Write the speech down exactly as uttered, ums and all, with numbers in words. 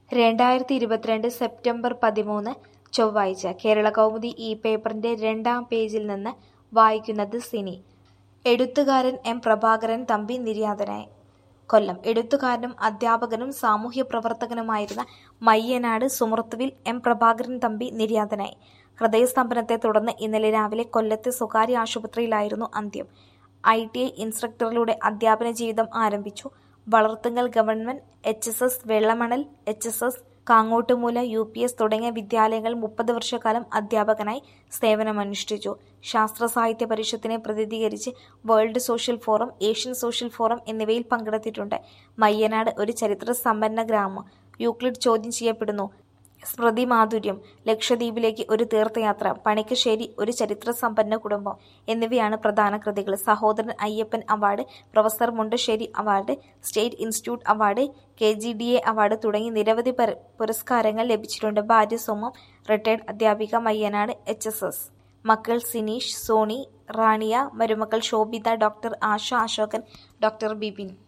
രണ്ടായിരത്തി ഇരുപത്തിരണ്ട് സെപ്റ്റംബർ പതിമൂന്ന് ചൊവ്വാഴ്ച കേരളകൗമുദി ഈ പേപ്പറിന്റെ രണ്ടാം പേജിൽ നിന്ന് വായിക്കുന്നത് സിനി. എഴുത്തുകാരൻ എം പ്രഭാകരൻ തമ്പി നിര്യാതനായി. കൊല്ലം. എഴുത്തുകാരനും അധ്യാപകനും സാമൂഹ്യപ്രവർത്തകനുമായിരുന്ന മയ്യനാട് സുമൃത്തുവിൽ എം പ്രഭാകരൻ തമ്പി നിര്യാതനായി. ഹൃദയസ്തംഭനത്തെ തുടർന്ന് ഇന്നലെ രാവിലെ കൊല്ലത്തെ സ്വകാര്യ ആശുപത്രിയിലായിരുന്നു അന്ത്യം. ഐ ടി ഐ ഇൻസ്ട്രക്ടറിലൂടെ അധ്യാപന ജീവിതം ആരംഭിച്ചു. Valarthunkal government H S S, Vellamanal H S S, Kangottumoola U P S തുടങ്ങിയ വിദ്യാലയങ്ങളിൽ മുപ്പത് വർഷക്കാലം അധ്യാപകനായി സേവനമനുഷ്ഠിച്ചു. ശാസ്ത്ര സാഹിത്യ പരിഷത്തിനെ പ്രതിനിധീകരിച്ച് world social forum, Asian social forum എന്നിവയിൽ പങ്കെടുത്തിട്ടുണ്ട്. മയ്യനാട് ഒരു ചരിത്ര സമ്പന്ന ഗ്രാമം. യൂക്ലിഡ് ചോദ്യം ചെയ്യപ്പെടുന്നു. സ്മൃതി മാധുര്യം, ലക്ഷദ്വീപിലേക്ക് ഒരു തീർത്ഥയാത്ര, പണിക്കശ്ശേരി ഒരു ചരിത്രസമ്പന്ന കുടുംബം എന്നിവയാണ് പ്രധാന കൃതികൾ. Sahodaran Ayyappan award, professor Mundassery award, state institute award, K G D A award തുടങ്ങി നിരവധി പുരസ്കാരങ്ങൾ ലഭിച്ചിട്ടുണ്ട്. ഭാര്യ സുമം, റിട്ടയർഡ് അധ്യാപിക, മയ്യനാട് എച്ച് എസ് എസ്. മക്കൾ സിനീഷ്, സോണി, റാണിയ. മരുമക്കൾ ശോഭിത, ഡോക്ടർ ആശ അശോകൻ, ഡോക്ടർ ബിപിൻ.